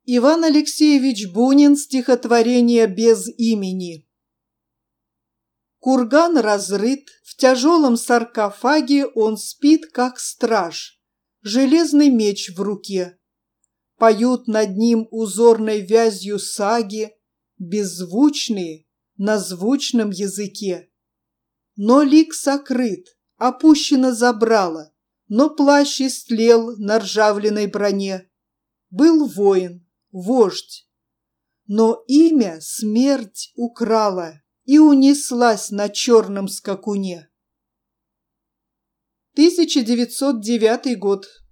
Иван Алексеевич Бунин, стихотворение без имени. Курган разрыт, в тяжелом саркофаге он спит, как страж, железный меч в руке. Поют над ним узорной вязью саги, беззвучные на звучном языке. Но лик сокрыт, опущено забрало, но плащ истлел на ржавленной броне. Был воин, вождь, но имя смерть украла и унеслась на черном скакуне. 1909 год.